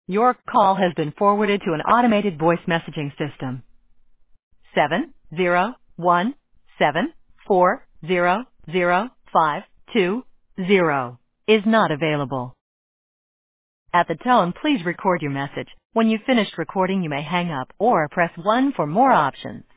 Your call has been forwarded to an automated voice messaging system. 701740052 is not available. At the tone, please record your message. When you've finished recording, you may hang up or press 1 for more options.